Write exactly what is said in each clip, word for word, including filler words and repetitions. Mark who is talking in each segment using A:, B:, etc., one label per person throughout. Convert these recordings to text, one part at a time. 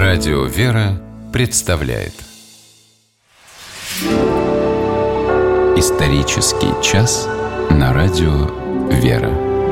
A: Радио «Вера» представляет Исторический час на Радио «Вера».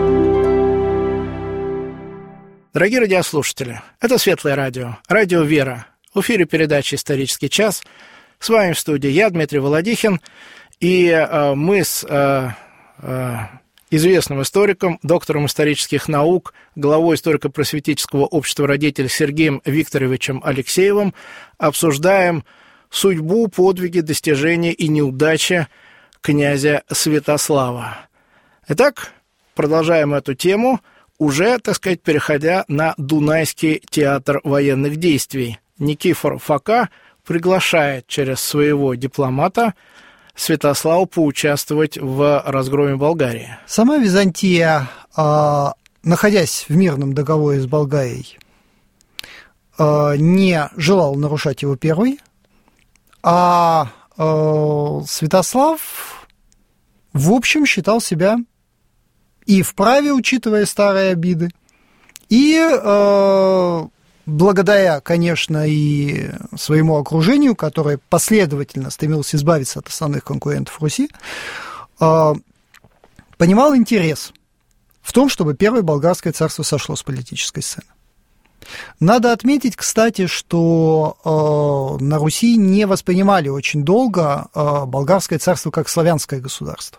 B: Дорогие радиослушатели, это Светлое радио, Радио «Вера». В эфире передача «Исторический час». С вами в студии я, Дмитрий Володихин, и э, мы с э, э, известным историком, доктором исторических наук, главой историко-просветительского общества родителей Сергеем Викторовичем Алексеевым обсуждаем судьбу, подвиги, достижения и неудачи князя Святослава. Итак, продолжаем эту тему, уже, так сказать, переходя на Дунайский театр военных действий. Никифор Фока приглашает через своего дипломата Святослава поучаствовать в разгроме Болгарии.
C: Сама Византия, находясь в мирном договоре с Болгарией, не желала нарушать его первой, а Святослав, в общем, считал себя и вправе, учитывая старые обиды, и благодаря, конечно, и своему окружению, которое последовательно стремилось избавиться от основных конкурентов Руси, понимал интерес в том, чтобы Первое Болгарское царство сошло с политической сцены. Надо отметить, кстати, что на Руси не воспринимали очень долго Болгарское царство как славянское государство.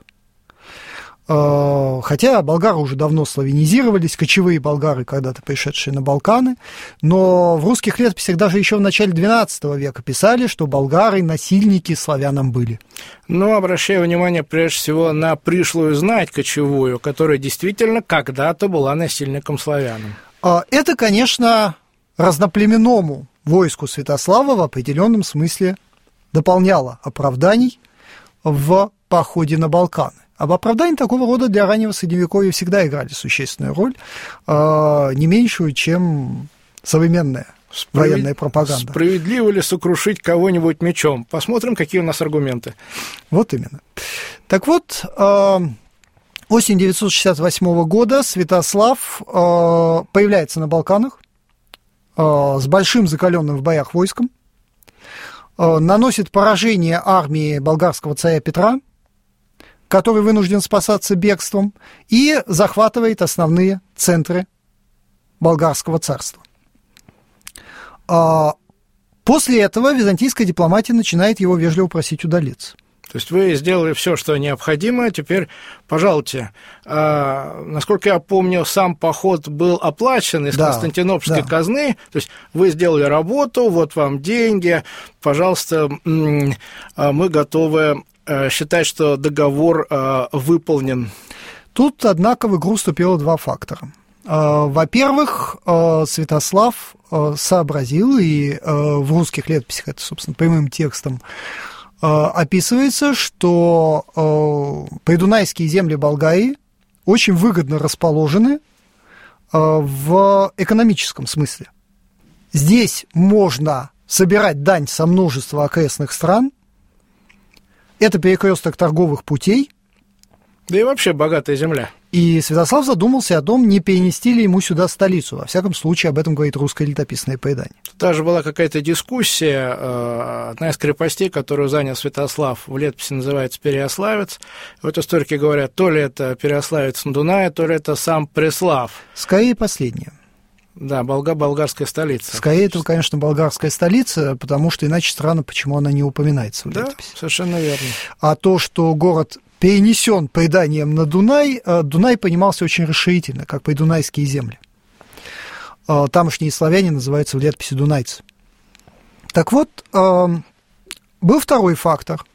C: Хотя болгары уже давно славянизировались, кочевые болгары, когда-то пришедшие на Балканы, но в русских летописях даже еще в начале двенадцатого века писали, что болгары насильники славянам были.
B: Но обращаю внимание прежде всего на пришлую знать кочевую, которая действительно когда-то была насильником славянам.
C: Это, конечно, разноплеменному войску Святослава в определенном смысле дополняло оправданий в походе на Балканы. Об оправдании такого рода для раннего Средневековья всегда играли существенную роль, не меньшую, чем современная Справед... военная пропаганда.
B: Справедливо ли сокрушить кого-нибудь мечом? Посмотрим, какие у нас аргументы.
C: Вот именно. Так вот, осень девятьсот шестьдесят восьмого года Святослав появляется на Балканах с большим закаленным в боях войском, наносит поражение армии болгарского царя Петра, который вынужден спасаться бегством, и захватывает основные центры болгарского царства. После этого византийская дипломатия начинает его вежливо просить удалиться.
B: То есть вы сделали все, что необходимо, теперь, пожалуйте, а, насколько я помню, сам поход был оплачен из да, Константинопольской да. казны, то есть вы сделали работу, вот вам деньги, пожалуйста, мы готовы считать, что договор выполнен.
C: Тут, однако, в игру вступило два фактора. Во-первых, Святослав сообразил, и в русских летописях это, собственно, прямым текстом описывается, что придунайские земли Болгарии очень выгодно расположены в экономическом смысле. Здесь можно собирать дань со множества окрестных стран. Это перекресток торговых путей.
B: Да и вообще богатая земля.
C: И Святослав задумался о том, не перенести ли ему сюда столицу. Во всяком случае, об этом говорит русское летописное предание.
B: Даже была какая-то дискуссия. Одна из крепостей, которую занял Святослав, в летописи называется Переяславец. Вот историки говорят, то ли это Переяславец на Дунае, то ли это сам Преслав.
C: Скорее последнее.
B: Да, болга, болгарская столица.
C: Скорее, это, конечно, болгарская столица, потому что иначе странно, почему она не упоминается в летописи.
B: Да, совершенно верно.
C: А то, что город перенесен преданием на Дунай, Дунай понимался очень расширительно, как придунайские земли. Тамошние славяне называются в летописи дунайцы. Так вот, был второй фактор.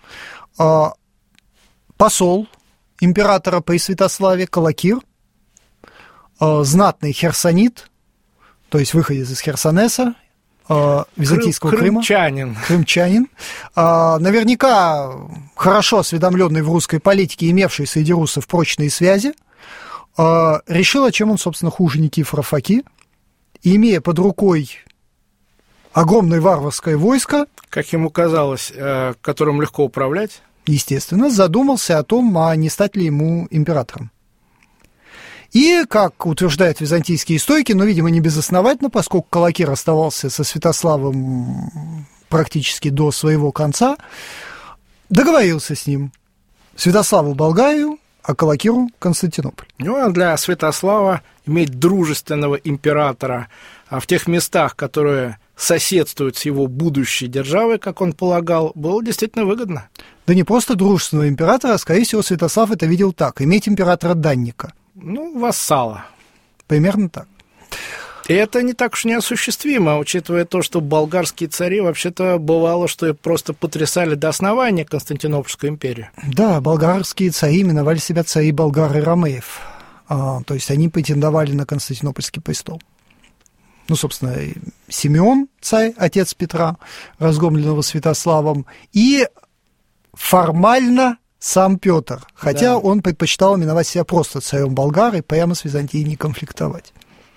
C: Посол императора при Святославе Калакир, знатный херсонит, то есть выходец из Херсонеса, византийского
B: Крым,
C: Крыма.
B: Крымчанин.
C: Крымчанин. Наверняка хорошо осведомленный в русской политике, имевший среди русов прочные связи, решил, о чем он, собственно, хуже Никифора Фоки, и, имея под рукой огромное варварское войско,
B: как ему казалось, которым легко управлять,
C: естественно, задумался о том, а не стать ли ему императором. И, как утверждают византийские историки, но, видимо, не безосновательно, поскольку Калакир оставался со Святославом практически до своего конца, договорился с ним. Святославу Болгарию, а Калакиру Константинополь.
B: Ну, а для Святослава иметь дружественного императора в тех местах, которые соседствуют с его будущей державой, как он полагал, было действительно выгодно.
C: Да не просто дружественного императора, а, скорее всего, Святослав это видел так: иметь императора-данника.
B: Ну, вассала.
C: Примерно так.
B: И это не так уж неосуществимо, учитывая то, что болгарские цари вообще-то бывало, что просто потрясали до основания Константинопольскую империю.
C: Да, болгарские цари именовали себя цари болгар и ромеев. А, то есть они претендовали на Константинопольский престол. Ну, собственно, Симеон, царь, отец Петра, разгромленного Святославом, и формально сам Петр, хотя да. он предпочитал именовать себя просто царем болгар и прямо с Византией не конфликтовать.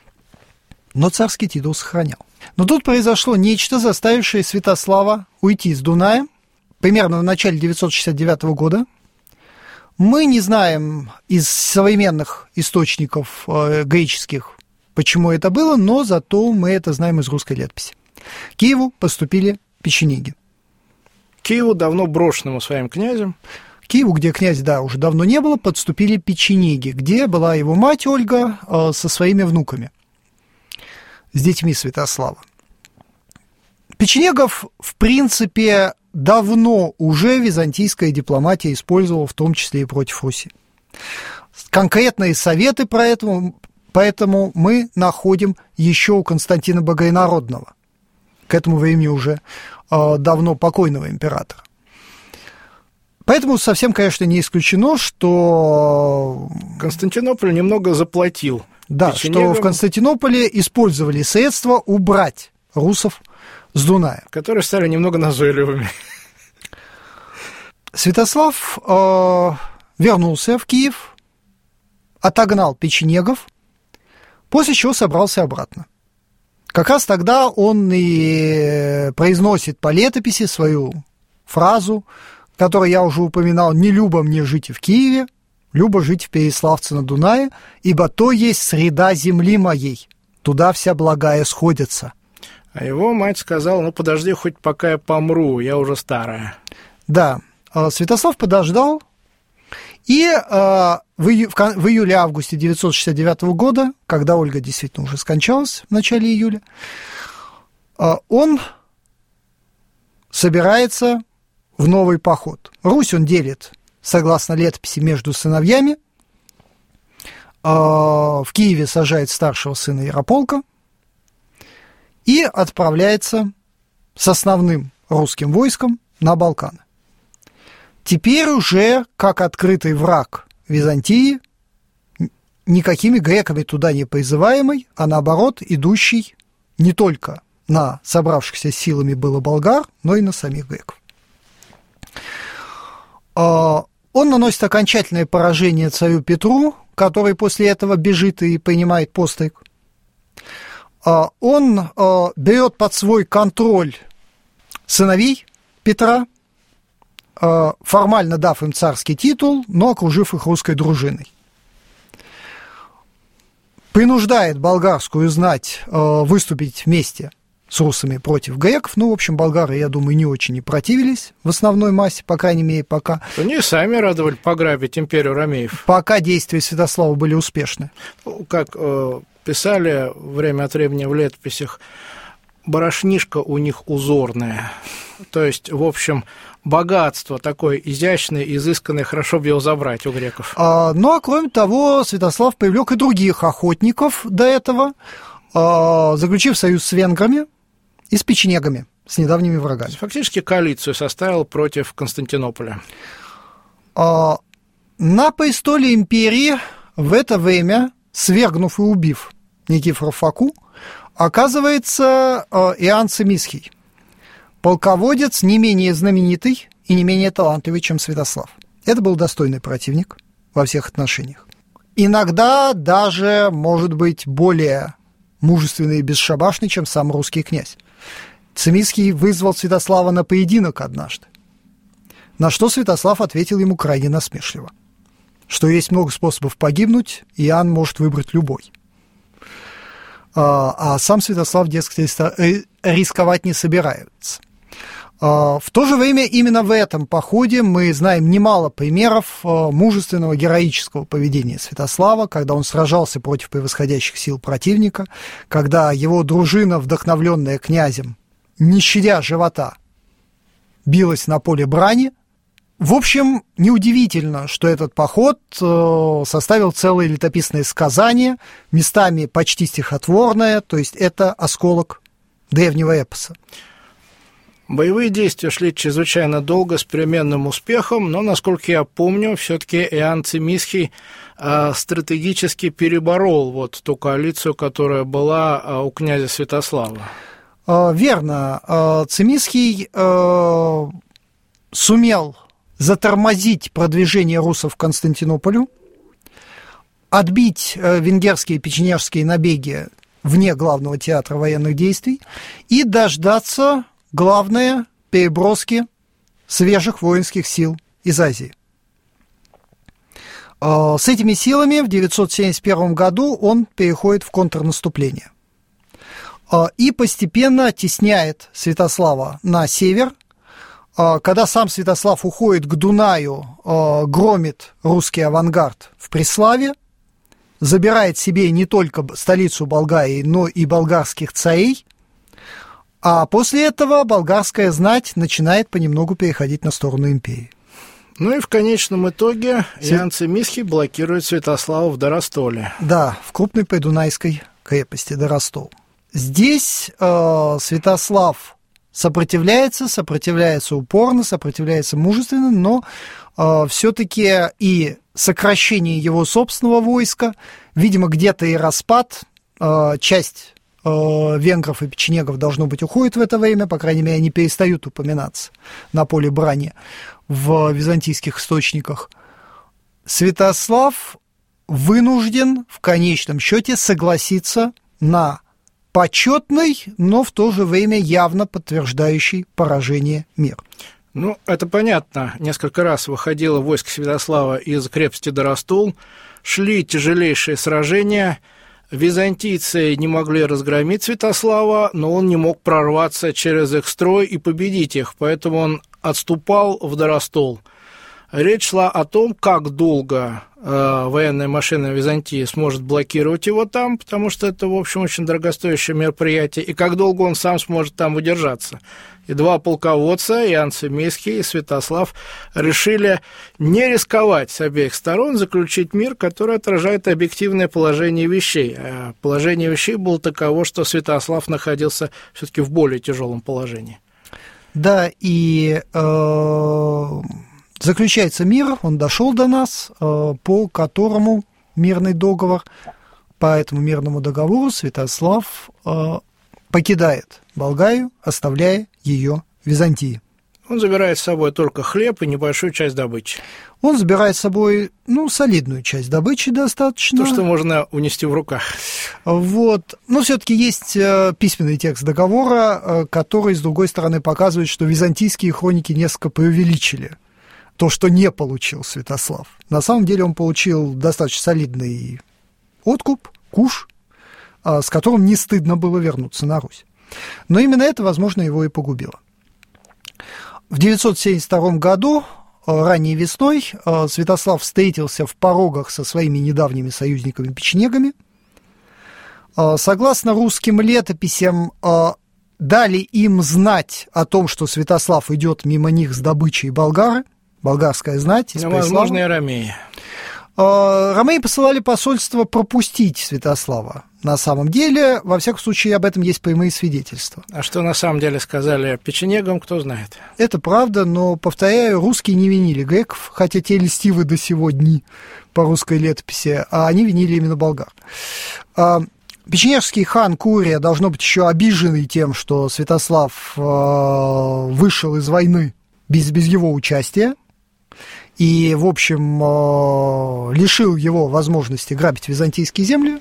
C: Но царский титул сохранял. Но тут произошло нечто, заставившее Святослава уйти с Дуная примерно в начале девятьсот шестьдесят девятого года. Мы не знаем из современных источников э, греческих, почему это было, но зато мы это знаем из русской летописи. К Киеву поступили печенеги.
B: Киеву, давно брошенному своим князем.
C: К Киеву, где князя, да, уже давно не было, подступили печенеги, где была его мать Ольга э, со своими внуками, с детьми Святослава. Печенегов, в принципе, давно уже византийская дипломатия использовала, в том числе и против Руси. Конкретные советы про это, поэтому мы находим еще у Константина Богоинародного, к этому времени уже э, давно покойного императора. Поэтому совсем, конечно, не исключено, что
B: Константинополь немного заплатил.
C: Да, что в Константинополе использовали средства убрать русов с Дуная.
B: Которые стали немного назойливыми.
C: Святослав э, вернулся в Киев, отогнал печенегов, после чего собрался обратно. Как раз тогда он и произносит по летописи свою фразу, которую я уже упоминал: «Не любо мне жить и в Киеве, любо жить в Переяславце на Дунае, ибо то есть среда земли моей, туда вся благая сходится».
B: А его мать сказала: ну подожди, хоть пока я помру, я уже старая.
C: Да, Святослав подождал, и в июле-августе девятьсот шестьдесят девятого года, когда Ольга действительно уже скончалась в начале июля, он собирается в новый поход. Русь он делит, согласно летописи, между сыновьями. В Киеве сажает старшего сына Ярополка и отправляется с основным русским войском на Балканы. Теперь уже как открытый враг Византии, никакими греками туда не призываемый, а наоборот идущий не только на собравшихся силами было болгар, но и на самих греков. Он наносит окончательное поражение царю Петру, который после этого бежит и принимает постриг. Он берет под свой контроль сыновей Петра, формально дав им царский титул, но окружив их русской дружиной. Принуждает болгарскую знать выступить вместе с русами против греков. Ну, в общем, болгары, я думаю, не очень и противились в основной массе, по крайней мере, пока.
B: Они сами радовали пограбить империю ромеев.
C: Пока действия Святослава были успешны.
B: Как э, писали время от времени в летописях, барышнишка у них узорная. То есть, в общем, богатство такое изящное, изысканное, хорошо бы его забрать у греков.
C: А, ну, а кроме того, Святослав привлек и других охотников до этого, а, заключив союз с венграми и с печенегами, с недавними врагами.
B: Фактически коалицию составил против Константинополя.
C: А, на престоле империи в это время, свергнув и убив Никифора Фоку, оказывается Иоанн Цимисхий, полководец не менее знаменитый и не менее талантливый, чем Святослав. Это был достойный противник во всех отношениях. Иногда даже, может быть, более мужественный и бесшабашный, чем сам русский князь. Цимисхий вызвал Святослава на поединок однажды, на что Святослав ответил ему крайне насмешливо. что есть много способов погибнуть, и Иоанн может выбрать любой. А сам Святослав, дескать, рисковать не собирается. В то же время именно в этом походе мы знаем немало примеров мужественного, героического поведения Святослава, когда он сражался против превосходящих сил противника, когда его дружина, вдохновленная князем, не щадя живота, билась на поле брани. В общем, неудивительно, что этот поход составил целое летописное сказание, местами почти стихотворное, то есть это осколок древнего эпоса.
B: Боевые действия шли чрезвычайно долго, с переменным успехом, но, насколько я помню, все-таки Иоанн Цимисхий стратегически переборол вот ту коалицию, которая была у князя Святослава.
C: Верно. Цимисхий сумел затормозить продвижение русов к Константинополю, отбить венгерские и печенежские набеги вне главного театра военных действий и дождаться, главное, переброски свежих воинских сил из Азии. С этими силами в девятьсот семьдесят первом году он переходит в контрнаступление и постепенно оттесняет Святослава на север. Когда сам Святослав уходит к Дунаю, громит русский авангард в Преславе, забирает себе не только столицу Болгарии, но и болгарских царей, а после этого болгарская знать начинает понемногу переходить на сторону империи.
B: Ну и в конечном итоге Иоанн Цимисхий блокирует Святослава в Доростоле.
C: Да, в крупной придунайской крепости Доростол. Здесь э, Святослав сопротивляется, сопротивляется упорно, сопротивляется мужественно, но э, все-таки и сокращение его собственного войска, видимо, где-то и распад, э, часть э, венгров и печенегов, должно быть, уходит в это время, по крайней мере, они перестают упоминаться на поле брани в византийских источниках. Святослав вынужден в конечном счете согласиться на почетный, но в то же время явно подтверждающий поражение мир.
B: Ну, это понятно. Несколько раз выходило войско Святослава из крепости Доростол, шли тяжелейшие сражения. Византийцы не могли разгромить Святослава, но он не мог прорваться через их строй и победить их, поэтому он отступал в Доростол. Речь шла о том, как долго э, военная машина Византии сможет блокировать его там, потому что это, в общем, очень дорогостоящее мероприятие, и как долго он сам сможет там выдержаться. И два полководца, Иоанн Цимисхий и Святослав, решили не рисковать с обеих сторон, заключить мир, который отражает объективное положение вещей. А положение вещей было таково, что Святослав находился все-таки в более тяжелом положении.
C: Да, и... Э... Заключается мир, он дошел до нас, по которому мирный договор, по этому мирному договору Святослав покидает Болгарию, оставляя ее Византии.
B: Он забирает с собой только хлеб и небольшую часть добычи.
C: Он забирает с собой, ну, солидную часть добычи достаточно.
B: То, что можно унести в руках.
C: Вот. Но все-таки есть письменный текст договора, который, с другой стороны, показывает, что византийские хроники несколько преувеличили то, что не получил Святослав. На самом деле он получил достаточно солидный откуп, куш, с которым не стыдно было вернуться на Русь. Но именно это, возможно, его и погубило. В девятьсот семьдесят втором году, ранней весной, Святослав встретился в Порогах со своими недавними союзниками-печенегами. Согласно русским летописям, дали им знать о том, что Святослав идет мимо них с добычей болгары, болгарская знать.
B: Ну, возможно, и ромеи.
C: Ромеи посылали посольство пропустить Святослава. На самом деле, во всяком случае, об этом есть прямые свидетельства.
B: А что на самом деле сказали печенегам, кто знает? Это
C: правда, но, повторяю, русские не винили греков, хотя те льстивы до сего дни по русской летописи, а они винили именно болгар. Печенежский хан Курия, должно быть, еще обиженный тем, что Святослав вышел из войны без, без его участия, и, в общем, лишил его возможности грабить византийские земли,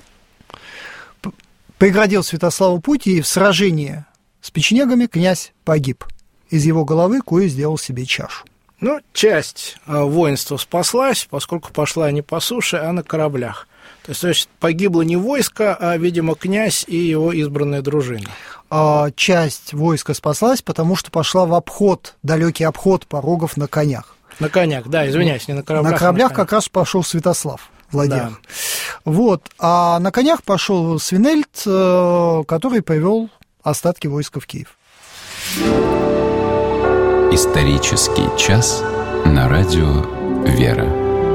C: преградил Святославу путь, и в сражении с печенегами князь погиб. Из его головы Курий сделал себе чашу.
B: Ну, часть воинства спаслась, поскольку пошла не по суше, а на кораблях. То есть, то есть погибло не войско, а, видимо, князь и его избранная дружина.
C: А часть войска спаслась, потому что пошла в обход, далекий обход порогов на конях.
B: На конях, да, извиняюсь, не на кораблях.
C: На кораблях
B: на
C: как раз пошел Святослав в ладьях. Да. Вот. А на конях пошел Свинельд, который повел остатки войска в Киев.
A: Исторический час на радио «Вера».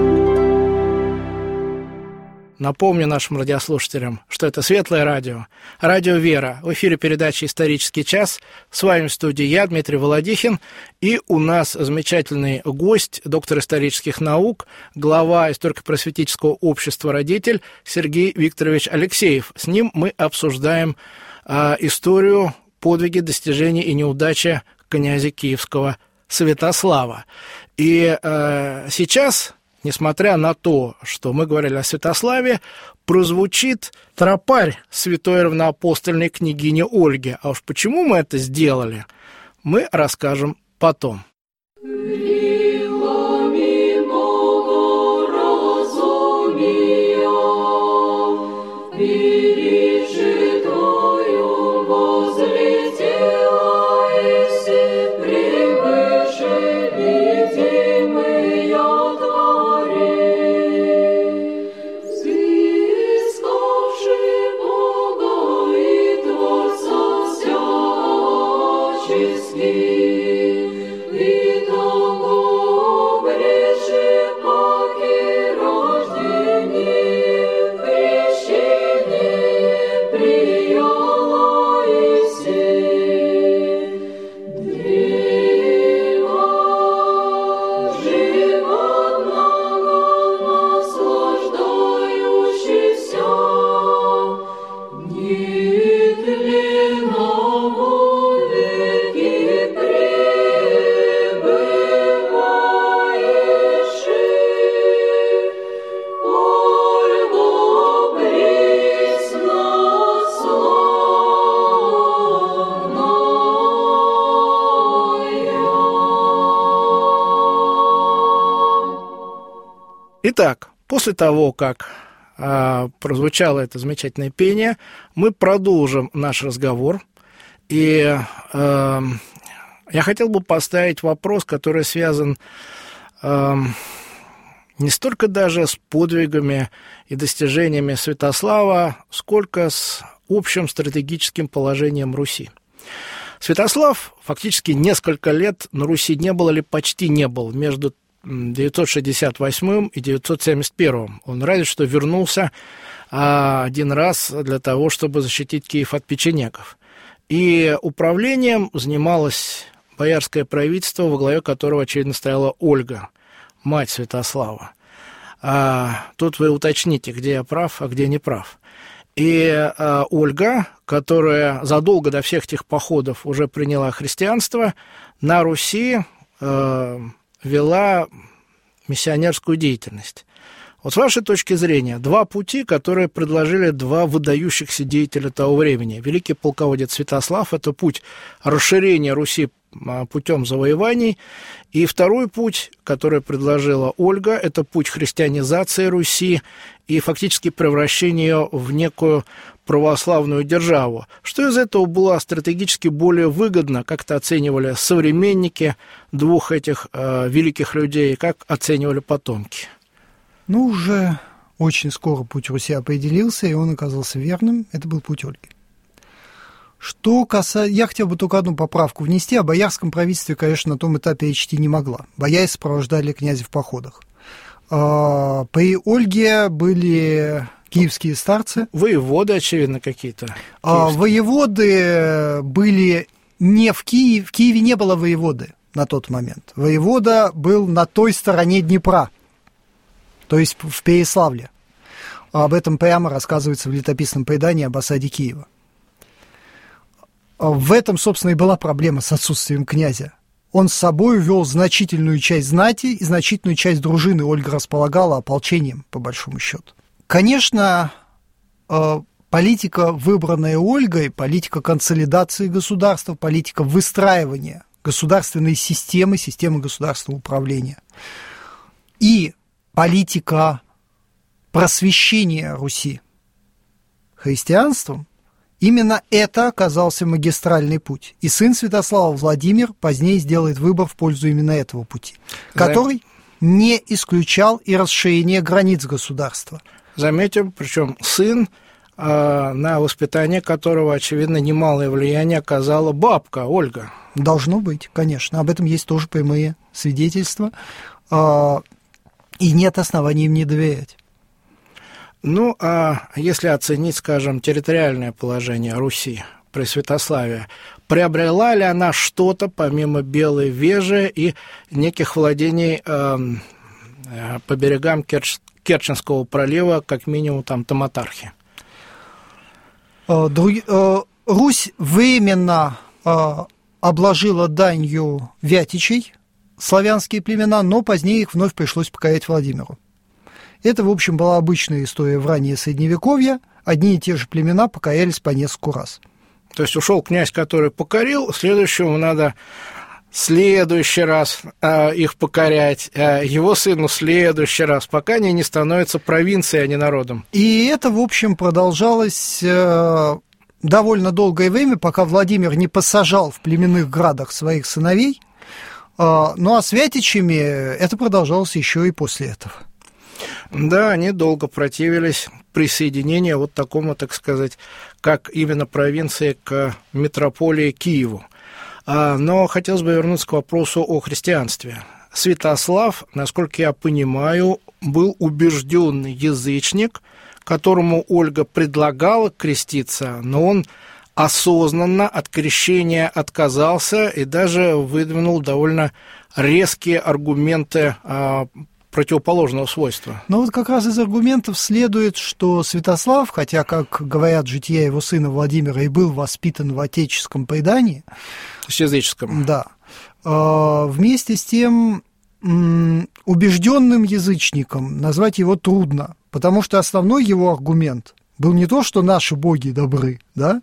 B: Напомню нашим радиослушателям, что это Светлое радио, радио «Вера». В эфире передача «Исторический час». С вами в студии я, Дмитрий Володихин, и у нас замечательный гость, доктор исторических наук, глава историко-просветительского общества «Родитель» Сергей Викторович Алексеев. С ним мы обсуждаем э, историю, подвиги, достижения и неудачи князя Киевского Святослава. И э, сейчас... Несмотря на то, что мы говорили о Святославе, прозвучит тропарь святой равноапостольной княгини Ольги. А уж почему мы это сделали, мы расскажем потом. Итак, после того, как э, прозвучало это замечательное пение, мы продолжим наш разговор. И э, я хотел бы поставить вопрос, который связан э, не столько даже с подвигами и достижениями Святослава, сколько с общим стратегическим положением Руси. Святослав фактически несколько лет на Руси не был или почти не был между девятьсот шестьдесят восьмым и девятьсот семьдесят первым. Он разве что вернулся а, один раз для того, чтобы защитить Киев от печенегов. И управлением занималось боярское правительство, во главе которого, очевидно, стояла Ольга, мать Святослава. А, тут вы уточните, где я прав, а где не прав. И а, Ольга, которая задолго до всех этих походов уже приняла христианство, на Руси а, вела миссионерскую деятельность. Вот с вашей точки зрения, два пути, которые предложили два выдающихся деятеля того времени. Великий полководец Святослав – это путь расширения Руси путем завоеваний, и второй путь, который предложила Ольга, это путь христианизации Руси и фактически превращения ее в некую православную державу. Что из этого было стратегически более выгодно, как-то оценивали современники двух этих э, великих людей, как оценивали потомки?
C: Ну, уже очень скоро путь Руси определился, и он оказался верным. Это был путь Ольги. Что касается... Я хотел бы только одну поправку внести. О боярском правительстве, конечно, на том этапе речь идти не могла. Бояре сопровождали князя в походах. При Ольге были киевские старцы.
B: Воеводы, очевидно, какие-то.
C: А, воеводы были не в Киеве. В Киеве не было воеводы на тот момент. Воевода был на той стороне Днепра, то есть в Переславле. Об этом прямо рассказывается в летописном предании об осаде Киева. В этом, собственно, и была проблема с отсутствием князя. Он с собой вел значительную часть знати и значительную часть дружины. Ольга располагала ополчением, по большому счету. Конечно, политика, выбранная Ольгой, политика консолидации государства, политика выстраивания государственной системы, системы государственного управления. И политика просвещения Руси христианством, именно это оказался магистральный путь. И сын Святослава Владимир позднее сделает выбор в пользу именно этого пути, который не исключал и расширение границ государства.
B: Заметим, причем сын, на воспитание которого, очевидно, немалое влияние оказала бабка Ольга.
C: Должно быть, конечно. Об этом есть тоже прямые свидетельства. И нет оснований им не доверять.
B: Ну, а если оценить, скажем, территориальное положение Руси при Святославе, приобрела ли она что-то помимо Белой Вежи и неких владений э, по берегам Керчь, Керченского пролива, как минимум там Таматархи?
C: Русь временно обложила данью вятичей, славянские племена, но позднее их вновь пришлось покорять Владимиру. Это, в общем, была обычная история в раннее Средневековье. Одни и те же племена покорялись по нескольку раз.
B: То есть ушел князь, который покорил, следующему надо в следующий раз э, их покорять, э, его сыну в следующий раз, пока они не становятся провинцией, а не народом. И
C: это, в общем, продолжалось э, довольно долгое время, пока Владимир не посажал в племенных градах своих сыновей. Э, ну а с вятичами это продолжалось еще и после этого.
B: Да, они долго противились присоединению вот такому, так сказать, как именно провинции к метрополии Киеву. Но хотелось бы вернуться к вопросу о христианстве. Святослав, насколько я понимаю, был убежденный язычник, которому Ольга предлагала креститься, но он осознанно от крещения отказался и даже выдвинул довольно резкие аргументы противоположного свойства.
C: Но вот как раз из аргументов следует, что Святослав, хотя, как говорят жития его сына Владимира, и был воспитан в отеческом предании,
B: то есть языческом,
C: да, вместе с тем убежденным язычником назвать его трудно, потому что основной его аргумент был не то, что наши боги добры, да,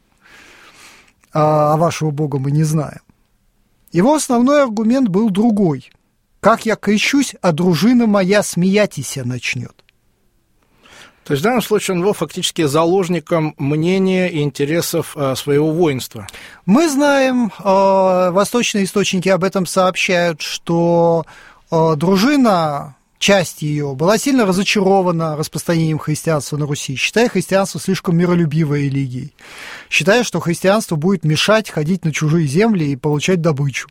C: а вашего бога мы не знаем. Его основной аргумент был другой. Как я крещусь, а дружина моя смеятися начнет.
B: То есть в данном случае он был фактически заложником мнения и интересов своего воинства.
C: Мы знаем, восточные источники об этом сообщают, что дружина, часть ее, была сильно разочарована распространением христианства на Руси, считая христианство слишком миролюбивой религией, считая, что христианство будет мешать ходить на чужие земли и получать добычу.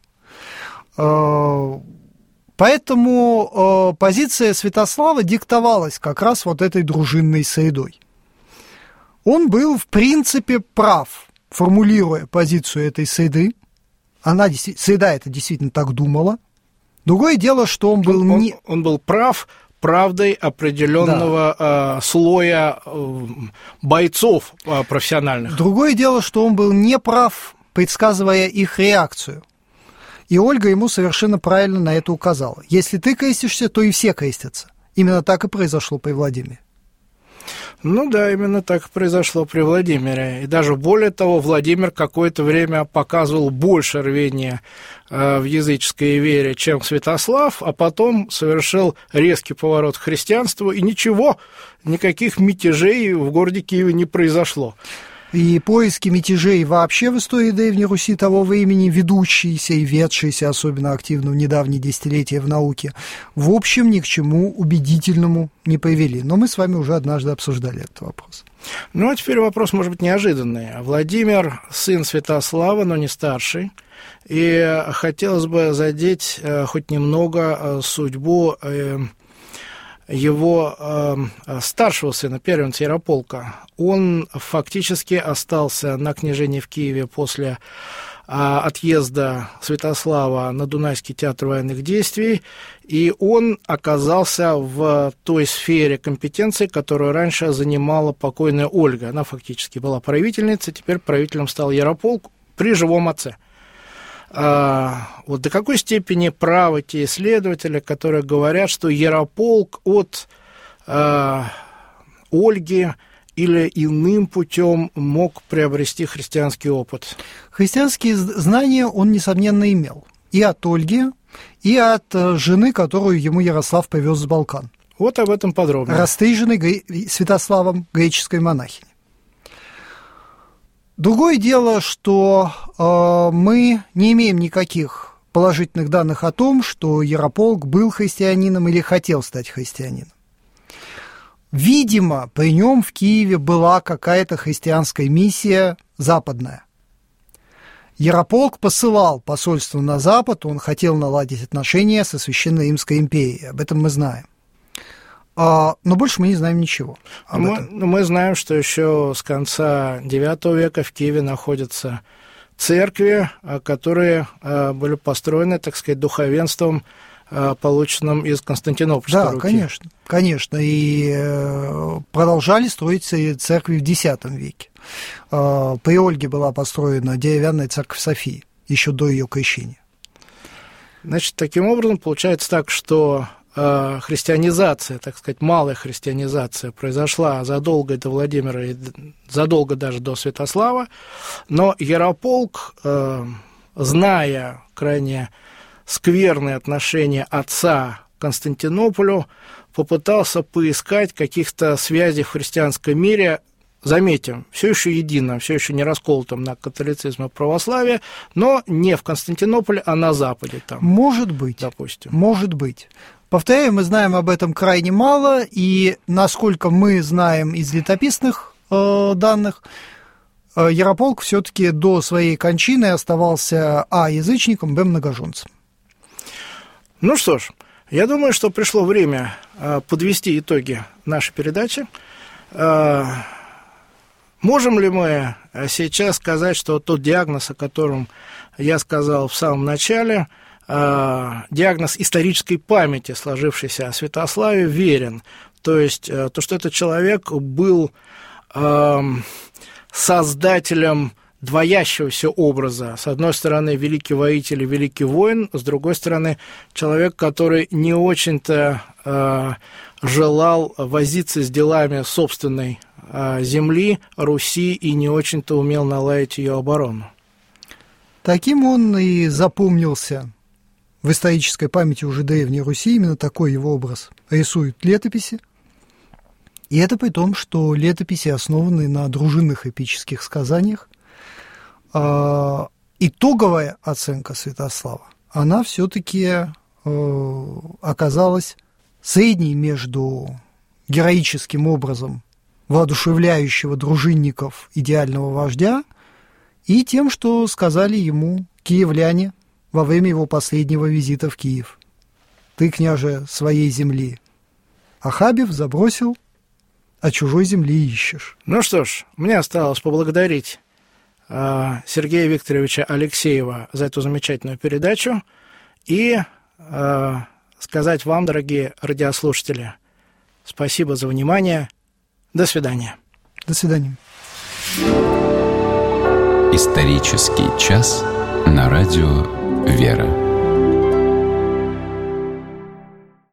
C: Поэтому э, позиция Святослава диктовалась как раз вот этой дружинной средой. Он был, в принципе, прав, формулируя позицию этой среды. Она, среда это действительно так думала. Другое дело, что он был...
B: Он,
C: не...
B: он, он был прав правдой определенного да. э, слоя э, бойцов э, профессиональных.
C: Другое дело, что он был не прав, предсказывая их реакцию. И Ольга ему совершенно правильно на это указала. Если ты крестишься, то и все крестятся. Именно так и произошло при Владимире.
B: Ну да, именно так и произошло при Владимире. И даже более того, Владимир какое-то время показывал больше рвения э, в языческой вере, чем Святослав, а потом совершил резкий поворот к христианству, и ничего, никаких мятежей в городе Киеве не произошло.
C: И поиски мятежей вообще в истории Древней Руси того времени, ведущиеся и ведшиеся особенно активно в недавние десятилетия в науке, в общем, ни к чему убедительному не привели. Но мы с вами уже однажды обсуждали этот вопрос.
B: Ну, а теперь вопрос, может быть, неожиданный. Владимир – сын Святослава, но не старший. И хотелось бы задеть хоть немного судьбу его э, старшего сына, первенца Ярополка. Он фактически остался на княжении в Киеве после э, отъезда Святослава на Дунайский театр военных действий, и он оказался в той сфере компетенции, которую раньше занимала покойная Ольга. Она фактически была правительницей, теперь правителем стал Ярополк при живом отце. Вот до какой степени правы те исследователи, которые говорят, что Ярополк от э, Ольги или иным путем мог приобрести христианский опыт?
C: Христианские знания он, несомненно, имел. и от Ольги, и от жены, которую ему Ярослав повез с Балкан.
B: Вот об этом подробно.
C: Растриженной Святославом греческой монахини. Другое дело, что э, мы не имеем никаких положительных данных о том, что Ярополк был христианином или хотел стать христианином. Видимо, при нем в Киеве была какая-то христианская миссия западная. Ярополк посылал посольство на Запад, он хотел наладить отношения со Священной Римской империей, об этом мы знаем. А, но больше мы не знаем ничего об
B: мы,
C: этом.
B: Мы знаем, что еще с конца девятого века в Киеве находятся церкви, которые были построены, так сказать, духовенством, полученным из Константинопольской
C: Да,
B: руки.
C: конечно, конечно, и продолжали строиться церкви в десятом веке. При Ольге была построена деревянная церковь Софии еще до ее крещения.
B: Значит, таким образом, получается так, что христианизация, так сказать, малая христианизация произошла задолго до Владимира и задолго даже до Святослава, но Ярополк, зная крайне скверные отношения отца к Константинополю, попытался поискать каких-то связей в христианском мире, заметим, все еще едином, все еще не расколотом на католицизм и православие, но не в Константинополе, а на Западе там.
C: Может быть,
B: допустим.
C: Может быть. Повторяю, мы знаем об этом крайне мало, и насколько мы знаем из летописных э, данных, э, Ярополк все-таки до своей кончины оставался а. язычником, б. многоженцем.
B: Ну что ж, я думаю, что пришло время э, подвести итоги нашей передачи. Э, можем ли мы сейчас сказать, что тот диагноз, о котором я сказал в самом начале, диагноз исторической памяти, сложившийся о Святославе, верен? То есть то, что этот человек был э, создателем двоящегося образа. С одной стороны, великий воитель и великий воин, с другой стороны, человек, который не очень-то э, желал возиться с делами собственной э, земли, Руси, и не очень-то умел наладить ее оборону.
C: Таким он и запомнился в исторической памяти уже Древней Руси, именно такой его образ рисуют летописи. И это при том, что летописи основаны на дружинных эпических сказаниях. А, итоговая оценка Святослава, она все-таки э, оказалась средней между героическим образом воодушевляющего дружинников идеального вождя и тем, что сказали ему киевляне во время его последнего визита в Киев. «Ты, княже, своей земли Ахабев забросил, а чужой земли ищешь».
B: Ну что ж, мне осталось поблагодарить э, Сергея Викторовича Алексеева за эту замечательную передачу и э, сказать вам, дорогие радиослушатели, спасибо за внимание. До свидания.
C: До свидания.
A: Исторический час на радио «Вера».